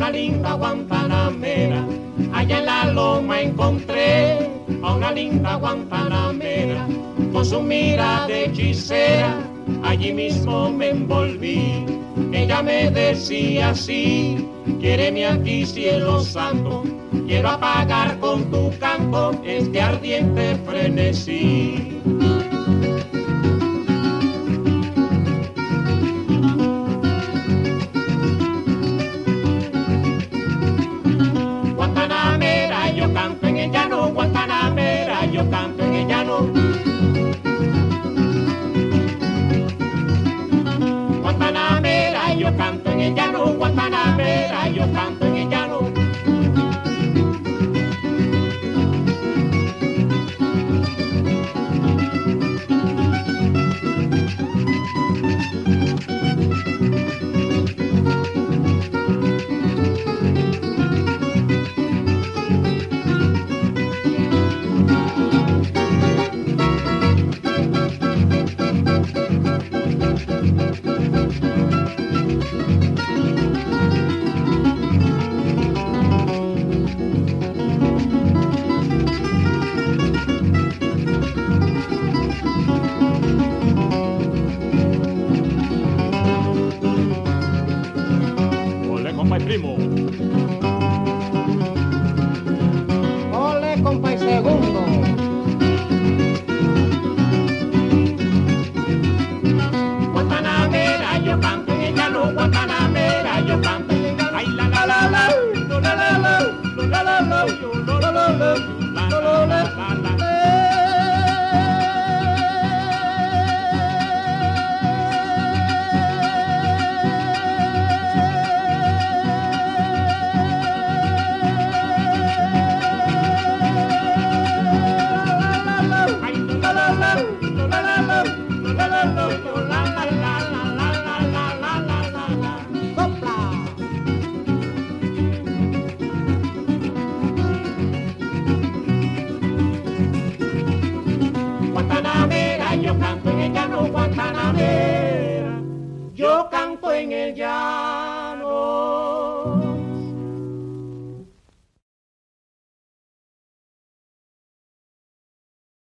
una linda guantanamera. Allá en la loma encontré a una linda guantanamera, con su mirada de hechicera, allí mismo me envolví. Ella me decía así: quiéreme aquí, cielo santo, quiero apagar con tu canto este ardiente frenesí. Guantanamera, yo canto en el llano, Guantanamera, yo canto en el llano. Guantanamera, yo canto en el llano,